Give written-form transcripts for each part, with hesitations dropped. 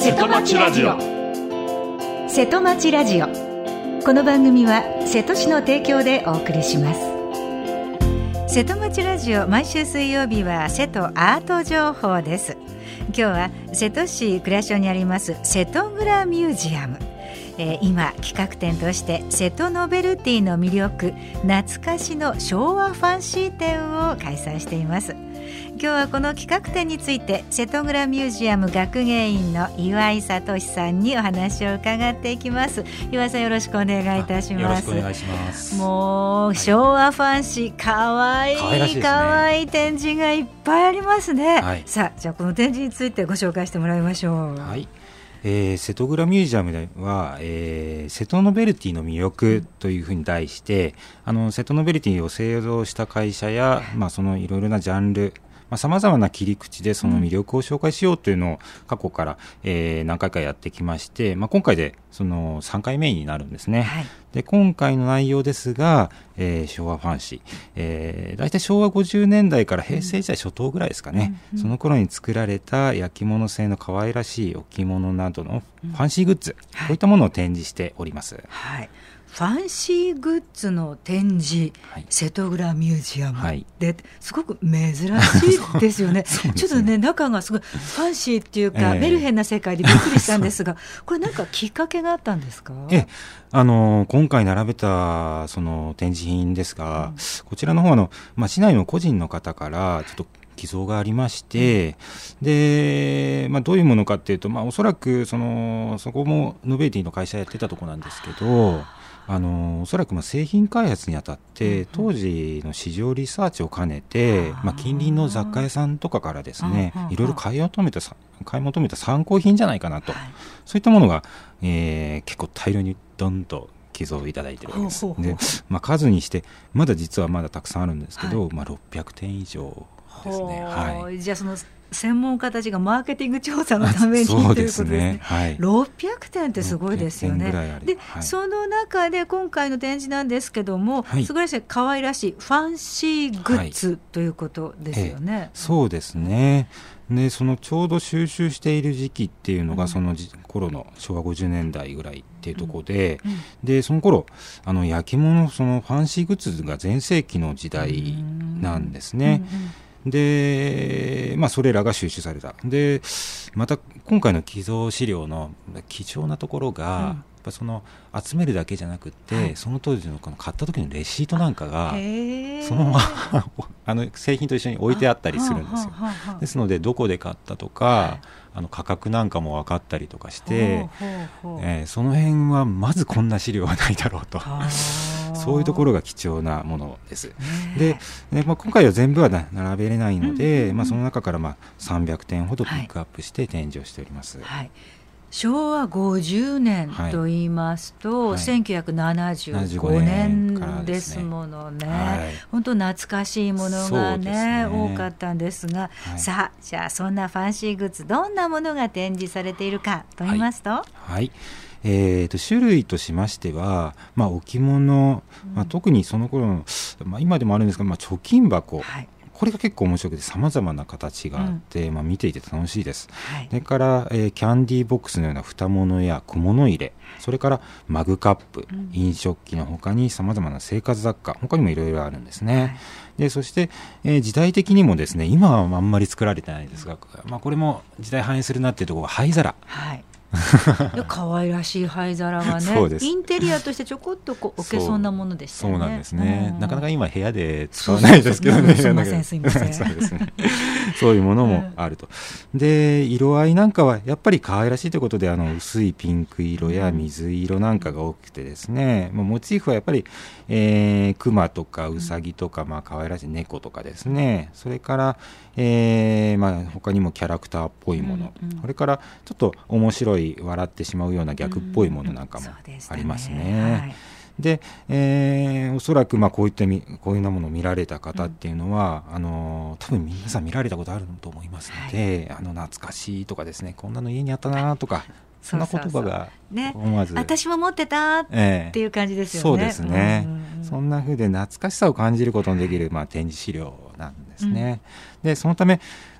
瀬戸町ラジオ。 瀬戸町ラジオ。この番組は瀬戸市の提供でお送りします。瀬戸町ラジオ、毎週水曜日は瀬戸アート情報です。今日は瀬戸市倉所にあります瀬戸蔵ミュージアム、今企画展として瀬戸ノベルティの魅力、懐かしの昭和ファンシー展を開催しています。今日はこの企画展について瀬戸蔵ミュージアム学芸員の岩井聡さんにお話を伺っていきます。岩井さん、よろしくお願いいたします。 よろしくお願いします。 もう昭和ファンシー、かわいいかわいい展示がいっぱいありますね、はい、さあ、じゃあこの展示についてご紹介してもらいましょう。 はい、瀬戸蔵ミュージアムでは、瀬戸ノベルティの魅力というふうに題して、瀬戸ノベルティを製造した会社や、そのいろいろなジャンル、さまざまな切り口でその魅力を紹介しようというのを過去から、何回かやってきまして、今回でその3回目になるんですね、はい、で今回の内容ですが、昭和ファンシー、大体昭和50年代から平成時代初頭ぐらいですかね、その頃に作られた焼き物製の可愛らしい置物などのファンシーグッズ、こういったものを展示しております。 はい、ファンシーグッズの展示、はい、瀬戸蔵ミュージアムで、はい、すごく珍しいですよね。ちょっとね、中がすごいファンシーっていうか、メルヘンな世界でびっくりしたんですがこれなんかきっかけがあったんですか？ 今回並べたその展示品ですが、こちらの方市内の個人の方からちょっと寄贈がありまして、で、どういうものかっていうと、おそらくそこもノベルティの会社やってたところなんですけど、おそらく製品開発にあたって当時の市場リサーチを兼ねて、近隣の雑貨屋さんとかからですね、いろいろ買い求めた参考品じゃないかなと、そういったものが、結構大量にドンと寄贈いただいているわけです。で、数にしてまだ実はまだたくさんあるんですけど、600点以上ですね。はい、 じゃあその専門家たちがマーケティング調査のためにということですね。はい、600点ってすごいですよね。で、その中で今回の展示なんですけども、すごい可愛らしいファンシーグッズということですよね。 そうですね。で、そのちょうど収集している時期っていうのが、その頃の昭和50年代ぐらいっていうところで、でその頃焼き物、そのファンシーグッズが全盛期の時代なんですね。で、それらが収集された。で、また今回の寄贈資料の貴重なところが、その集めるだけじゃなくて、その当時のこの買った時のレシートなんかがそのまま製品と一緒に置いてあったりするんですよ。ですのでどこで買ったとか、価格なんかも分かったりとかして、その辺はまずこんな資料はないだろうとそういうところが貴重なものです。で、今回は全部は並べれないので、その中から300点ほどピックアップして展示をしております。 はい、昭和50年と言いますと、1975年ですものね。本当懐かしいものがね、多かったんですが、さあ、じゃあそんなファンシーグッズ、どんなものが展示されているかと言いますと、 種類としましては、置物、特にその頃の、今でもあるんですが、貯金箱、これが結構面白くて様々な形があって、見ていて楽しいです。それから、キャンディーボックスのような蓋物や小物入れ、それからマグカップ、飲食器の他に様々な生活雑貨、他にもいろいろあるんですね。で、そして、時代的にもですね、今はあんまり作られてないですが、これも時代反映するなっていうところが灰皿。 可愛らしい灰皿がね、インテリアとしてちょこっと置けそうなものでしたよね。 そうなんですね。なかなか今部屋で使わないですけどね。 すみません。 そういうものもあると。で、色合いなんかはやっぱり可愛らしいということで、薄いピンク色や水色なんかが多くてですね、モチーフはやっぱり、熊とかウサギとか、可愛らしい猫とかですね、それから、他にもキャラクターっぽいもの、それからちょっと面白い笑ってしまうような逆っぽいものなんかもありますね。で、おそらくこういうなものを見られた方っていうのは、多分皆さん見られたことあると思いますので、懐かしいとかですね、こんなの家にあったなとか、そんな言葉が思わず、 私も持ってたっていう感じですよね。 そうですね。そんな風で懐かしさを感じることのできる、展示資料なんですね。で、そのため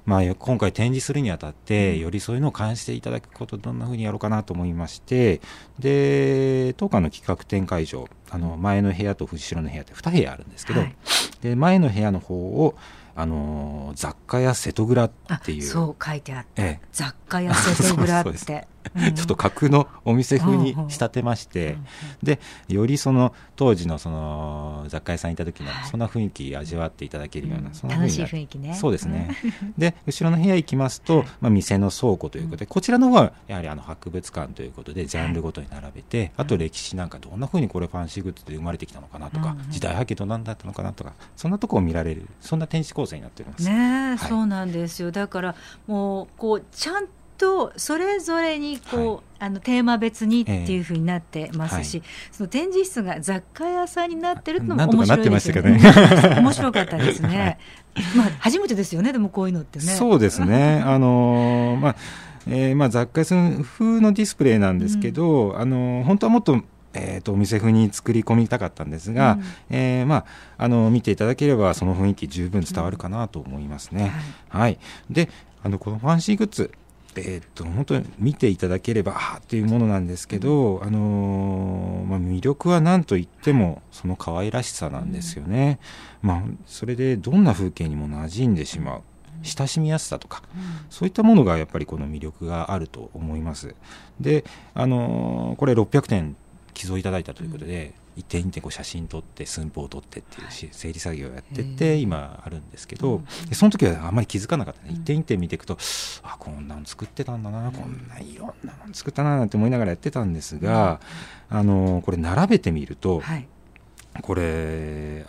今回展示するにあたって、よりそういうのを感じていただくこと、どんな風にやろうかなと思いまして、で当館の企画展会場、前の部屋と後ろの部屋って2部屋あるんですけど、で前の部屋の方を雑貨屋瀬戸蔵っていう、 そう書いてあった、雑貨屋瀬戸蔵ってちょっと架空のお店風に仕立てまして、でよりその当時のその雑貨屋さんにいた時のそんな雰囲気味わっていただけるような、そんな楽しい雰囲気ね。 そうですね。で後ろの部屋行きますと、店の倉庫ということで、こちらの方はやはり博物館ということでジャンルごとに並べて、あと歴史なんかどんな風にこれファンシーグッズで生まれてきたのかなとか、時代背景どんなんだったのかなとか、そんなところを見られる、そんな展示構成になっておりますね。 そうなんですよ。だからもうこうちゃんとそれぞれにこう、テーマ別にっていう風になってますし、その展示室が雑貨屋さんになってるのも面白いですよね。面白かったですね。初めてですよね、でもこういうのってね。 そうですね。雑貨屋さん風のディスプレイなんですけど、本当はもっとお店風に作り込みたかったんですが、見ていただければその雰囲気十分伝わるかなと思いますね。でこのファンシーグッズ、本当に見ていただければというものなんですけど、魅力は何といってもその可愛らしさなんですよね。それでどんな風景にも馴染んでしまう親しみやすさとか、そういったものがやっぱりこの魅力があると思います。でこれ600点寄贈いただいたということで、一点一点写真撮って寸法を撮ってっていう整理作業をやってて今あるんですけど、その時はあんまり気づかなかったね。一点一点見ていくと、こんなの作ってたんだな、こんないろんなの作ったななんて思いながらやってたんですが、これ並べてみると、これ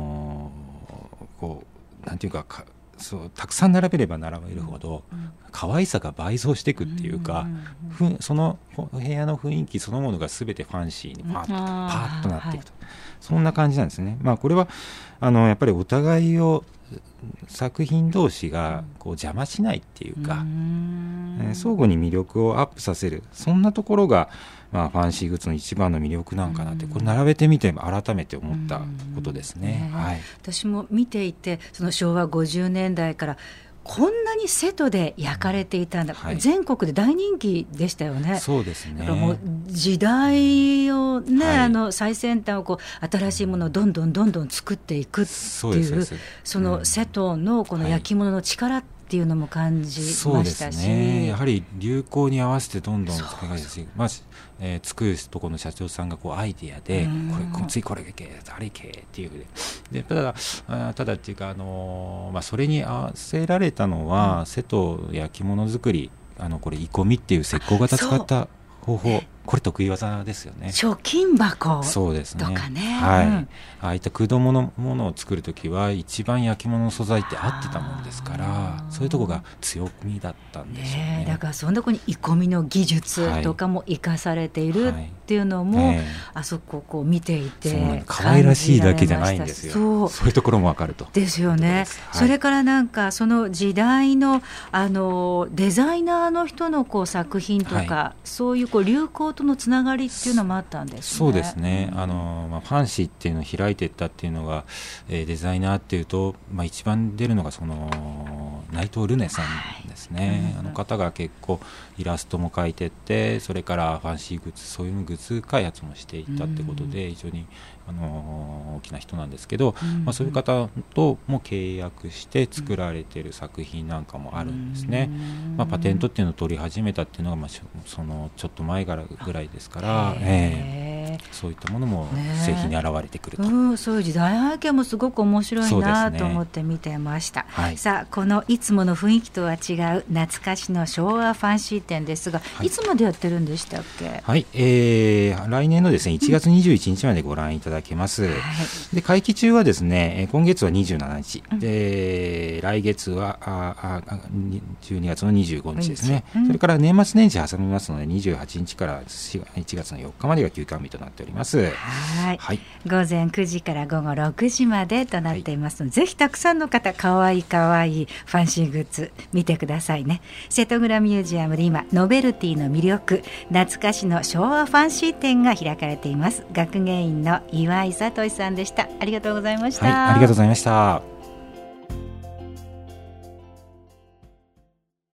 なんていうか、たくさん並べれば並べるほど可愛さが倍増していくっていうか、その部屋の雰囲気そのものが全てファンシーにパーッとなっていくと、そんな感じなんですね。これはやっぱりお互いを作品同士が邪魔しないっていうか、相互に魅力をアップさせる、そんなところがファンシーグッズの一番の魅力なんかなって、これ並べてみて改めて思ったことですね。 私も見ていて、その昭和50年代からこんなに瀬戸で焼かれていたんだ、全国で大人気でしたよね。 そうですね。 だからもう時代をね、最先端を新しいものをどんどん作っていくっていう、その瀬戸のこの焼き物の力っていうのも感じましたし、 そうですね。やはり流行に合わせてどんどん作るところの社長さんがアイディアで、次これいけあれいけっていうで、ただっていうか、それに合わせられたのは、瀬戸焼き物作り、これ鋳込みっていう石膏型使った方法、これ得意技ですよね。 貯金箱そうですね。 とかね、 ああいった空洞ものを作るときは一番焼き物の素材って合ってたもんですから、そういうところが強みだったんでしょうね。 だからそのところに鋳込みの技術とかも生かされているっていうのも、あそこ見ていて可愛らしいだけじゃないんですよ。そういうところも分かるとですよね。それからなんかその時代のデザイナーの人の作品とか、そういう流行とのつながりっていうのもあったんですね。 そうですね。ファンシーっていうのを開いていったっていうのが、デザイナーっていうと、一番出るのがその内藤ルネさんですね。あの方が結構イラストも描いてって、それからファンシーグッズ、そういうグッズ開発もしていったってことで、非常に大きな人なんですけど、そういう方とも契約して作られている作品なんかもあるんですね。パテントっていうのを取り始めたっていうのが、そのちょっと前からぐらいですから、そういったものも製品に現れてくると、 そういう時代背景もすごく面白いなと思って見てました。さあ、このいつもの雰囲気とは違う懐かしの昭和ファンシー展ですが、いつまでやってるんでしたっけ？ 来年のですね1月21日までご覧いただけます。で、会期中はですね、今月は27日、で来月は12月の25日ですね。それから年末年始挟みますので、28日から1月の4日までが休館日となっております。午前9時から午後6時までとなっていますので、ぜひたくさんの方、かわいいファンシーグッズ見てくださいね。瀬戸蔵ミュージアムで今ノベルティの魅力、懐かしの昭和ファンシー展が開かれています。学芸員の岩井聡さんでした。ありがとうございました。 ありがとうございました。